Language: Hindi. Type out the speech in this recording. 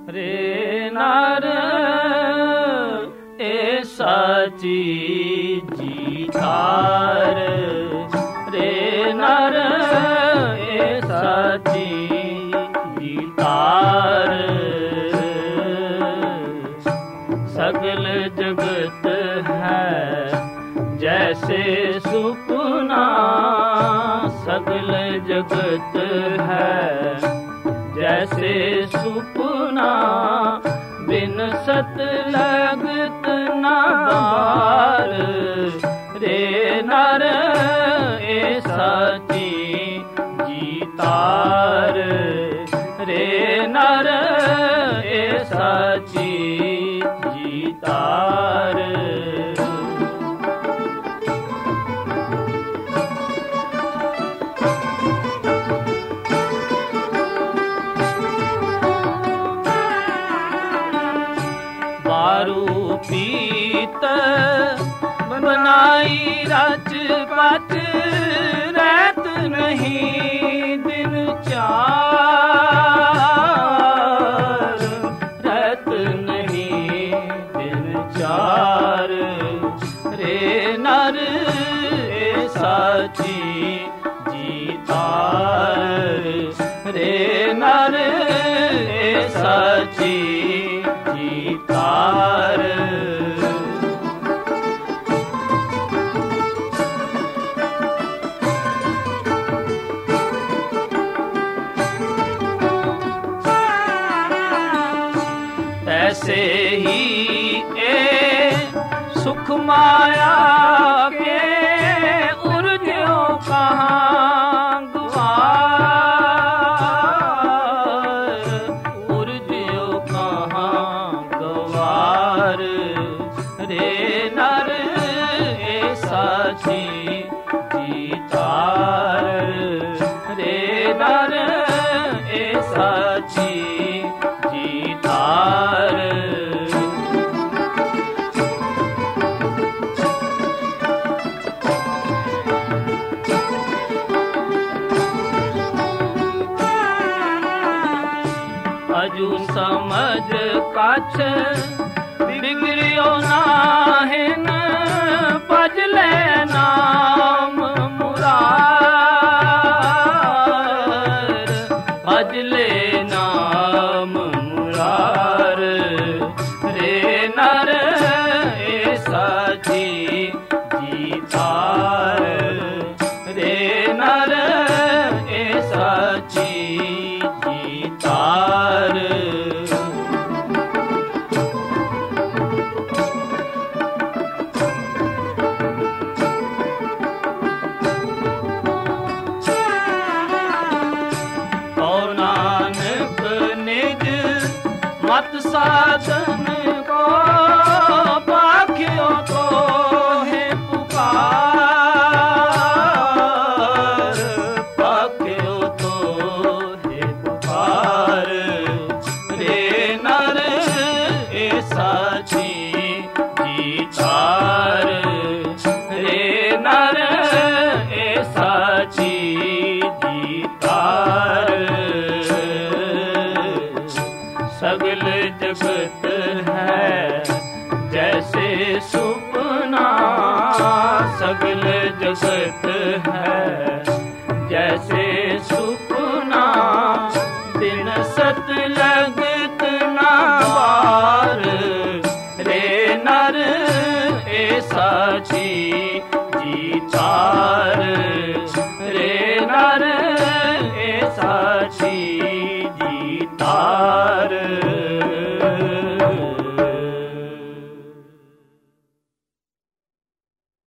रे नर ए साची जीतार, रे नर ए साची जीतार। सगल जगत है जैसे सुपना, सगल जगत है जैसे सुपना, बिन सत लगत न बार। रे नर ए साची जीतार, रे नर ए साची जीतार। दारू पीत बनाई रच पच, रहत नहीं दिन चार, रहत नहीं दिन चार। रे नर ए साची जीतार, रे नर ए साची जीतार। तैसे ही ए सुख माया के उर्ज्यो कहाँ गवार, उर्ज्यो कहाँ गवार। रे नर ए साची जीतार, रे नर ए साची जीतार। अजू समझ कछ बिगड़ियो नाहिन, भज ले नाम मुरार, भज ले नाम मुरार। रे नर ए साची जीतार, रे नर ए साची जीतार। और नानक निज मत साधन को पाख्यो तो है पुकार, पाख्यो तो है पुकार। रे नर ए साची जीतार, रे नर ए साची जीतार। सगल जगत है जैसे सुपना, सगल जगत है जैसे सुपना, दिन सत लगत न बार। रे नर ए साची